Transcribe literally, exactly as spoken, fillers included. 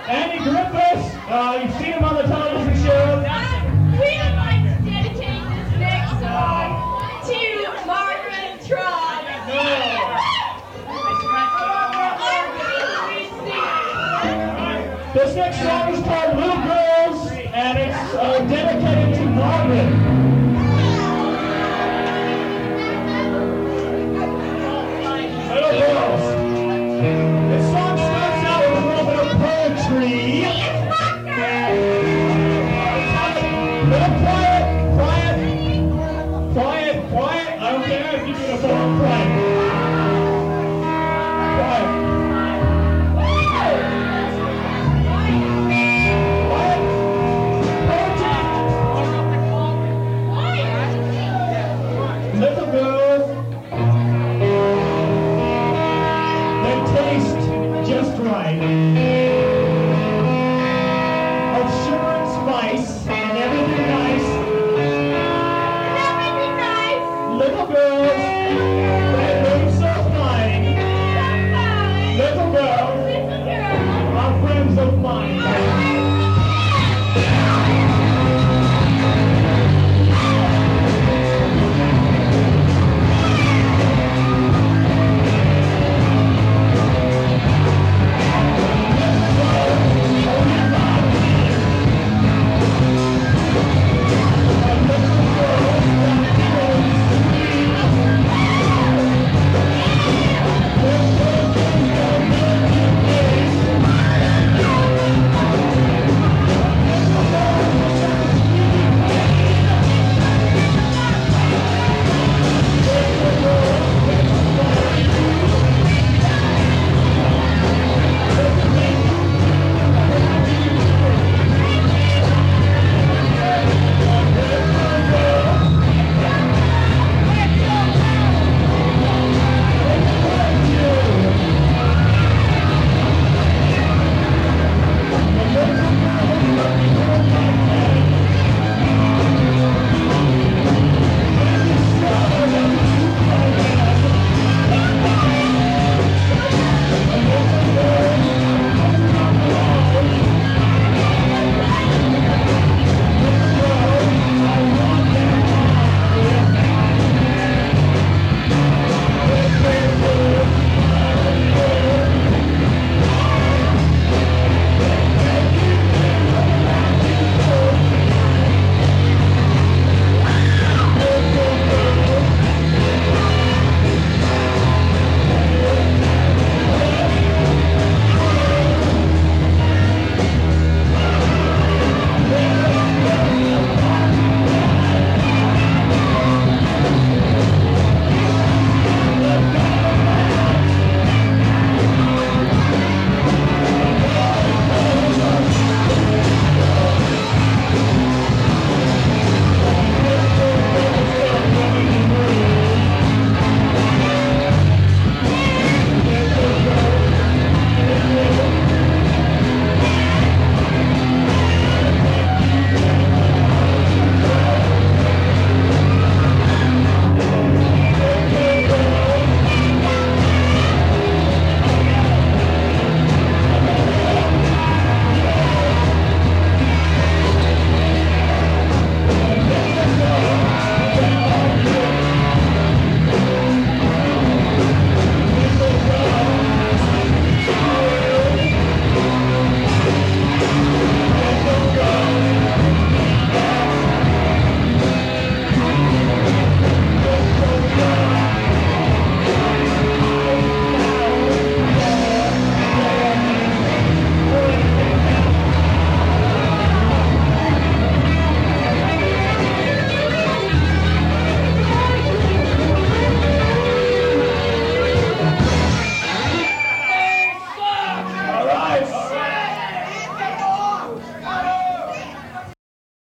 Andy Griffiths, uh, you've seen him on the television show. We would like to dedicate this next song to Margaret Trott. This next song is called Little Girls, and it's uh, dedicated to Margaret. Little Girls. This song starts out with a little bit of poetry. Little quiet, quiet, quiet, quiet. I don't care if you get a phone quiet. Quiet. Little girls that taste just right, of sugar and spice and everything nice. Everything nice. Little girls that look so fine. Little girls Little girl. are friends of mine. Oh,